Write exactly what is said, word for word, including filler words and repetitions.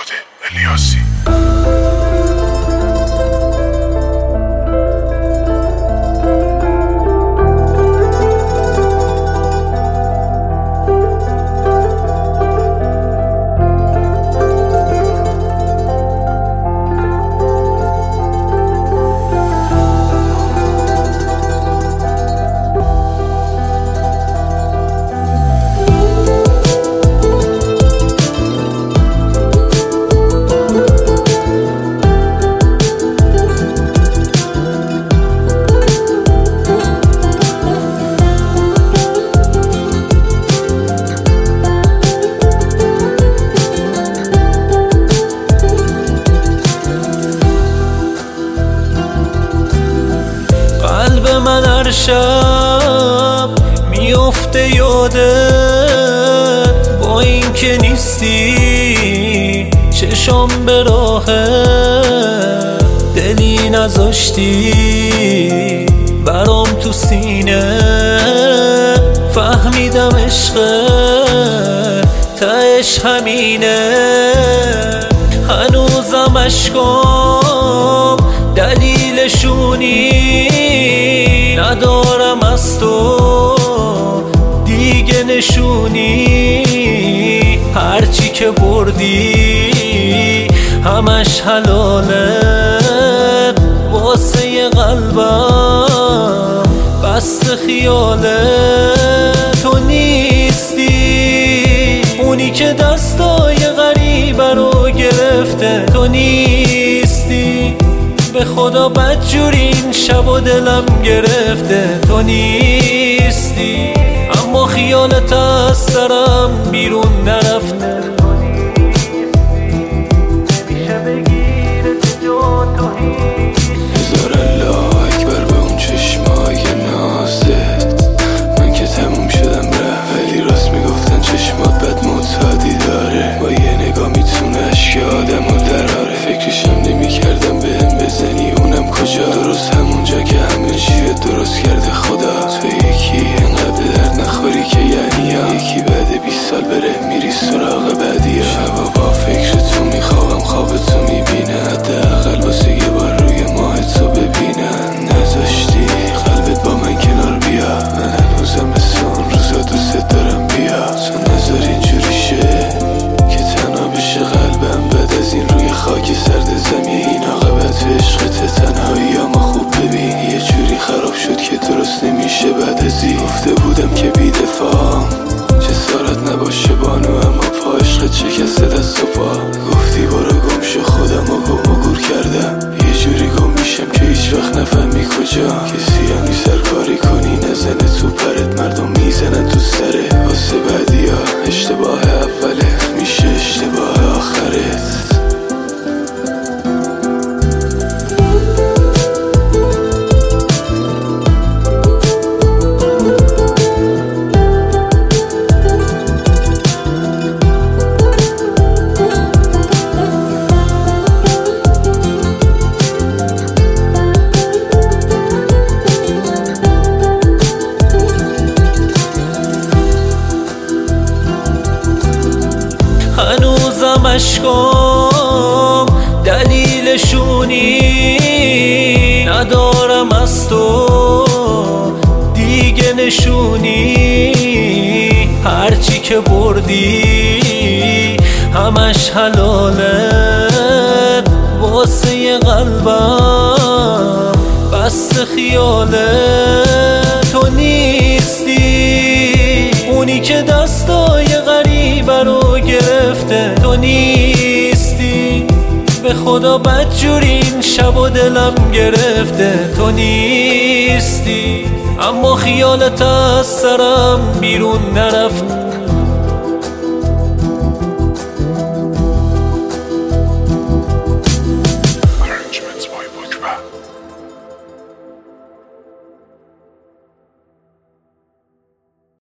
فرهاد الیاسی. من هر شب میفته یادت، با این که نیستی چشم به راه دلی نذاشتی برام تو سینه. فهمیدم عشق تهش همینه، هنوزم عشقام دلیلشونی ندارم از تو دیگه نشونی. هرچی که بردی همش حلالت، واسه قلبم بست خیالت. تو نیستی اونی که دستای غریبه رو گرفته، تو نیستی به خدا بدجوری این شب و دلم گرفته. تو نیستی اما خیالت از سرم بیرون نرفته. تو نیستی نمیشه بگیره جا تو هیچ. هزار الله اکبر به اون چشمای نازت، من که تموم شدم رفت، ولی راست میگفتن چشمات بد معتادی داره، با یه نگاه میتونه اشک آدمو دراره. فکرشم نمیکردم بهم بزنی اونم کجا، درست همونجا که همه چیه درست کرده خدا. تو یکی انقدر به درد نخوری که یعنی ها، یکی بعد بیست سال بره میری سراغ بعدی ها. شبا با فکر تو میخوابم خواب تو میبینه، حداقل واسه یه بار روی ماه تو ببینم. نذاشتی قلبت با من کنار بیا، من هنوزم مثل اون روزا دوست دارم بیا. تو نذار اینجوری شه که تنها بشه قلبم بعد از این روی خاک سرد زمین. عاقبت عشقت تنهایی اما خوب ببین، یه جوری خراب شد که درست نمیشه بعد از این. گفته بودم که بی دفاعم جسارت نباشه بانو، اما پا عشقت شکسته دست و پا. گفتی برو گم شو خودم و گم و گور کردم، یه جوری گم میشم که هیچ وقت نفهمی کجا. کسی هم نیست هر کاری کنی نزنه تو پرت، مردم میزنن تو سره واسه بعدی ها. اشتباه اوله میشه اشتباه آخرت. هنوزم عشقام دلیلشونی ندارم از تو دیگه نشونی. هرچی که بردی همش حلالت، واسه قلبم بست خیالت. تو نیستی اونی که دستای غریبه رو گرفته، تو نیستی به خدا بدجوری این شب و دلم گرفته. تو نیستی اما خیالت از سرم بیرون نرفته.